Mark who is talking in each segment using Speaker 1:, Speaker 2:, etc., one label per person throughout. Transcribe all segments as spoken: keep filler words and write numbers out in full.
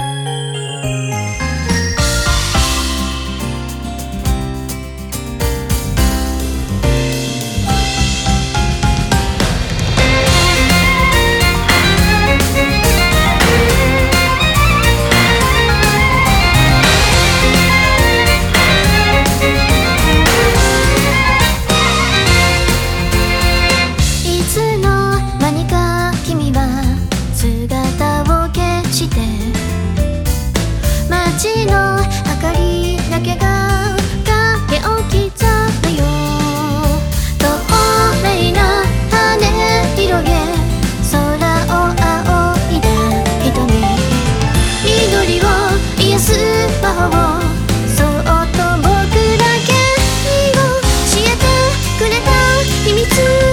Speaker 1: 街の明かりだけが影を刻むよ。透明な羽広げ空を仰いだ瞳、緑を癒す魔法、そっと僕だけに教えてくれた秘密。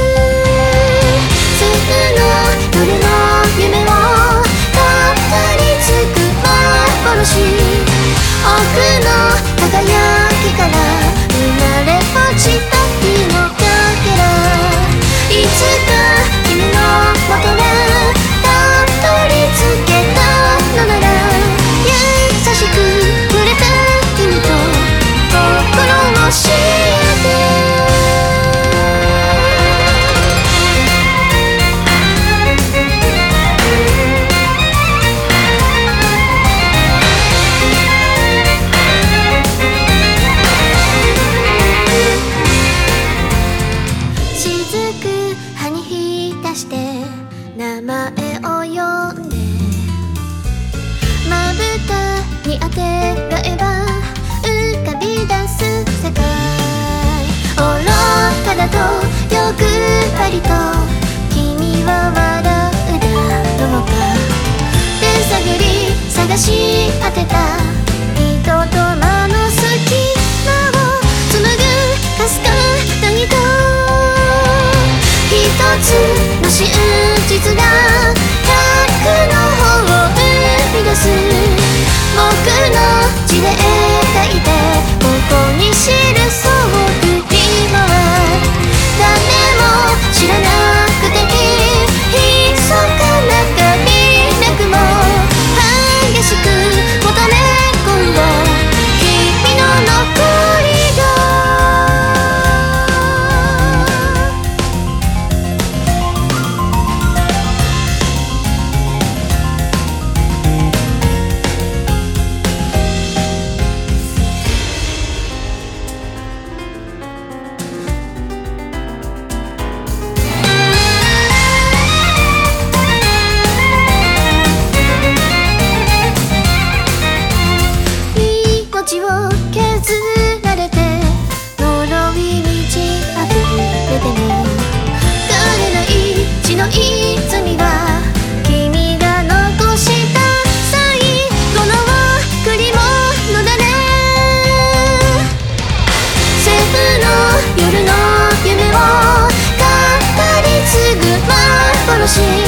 Speaker 1: 数の夜の夢を語り継ぐ幻、奥の輝きから生まれ落ちた日のかけら、いつか君のもとへたどり着けたのなら、優しく触れて君と心を教えて。名前を呼んでまぶたにあてがえば浮かび出す世界、愚かだと欲張りと君は笑うだろうか。手探り探し当てた人と間の隙間を紡ぐかすかな糸、一つの真実が百の方を生み出す。僕の字で描いてここに記そう。今は誰も知らなくていい密かな髪なくも激しく求め込んだ君の残りが。命を削られて呪い満ち溢れても枯れない血の泉は君が残した最後の贈り物だね。セフの夜の夢を語り継ぐ幻、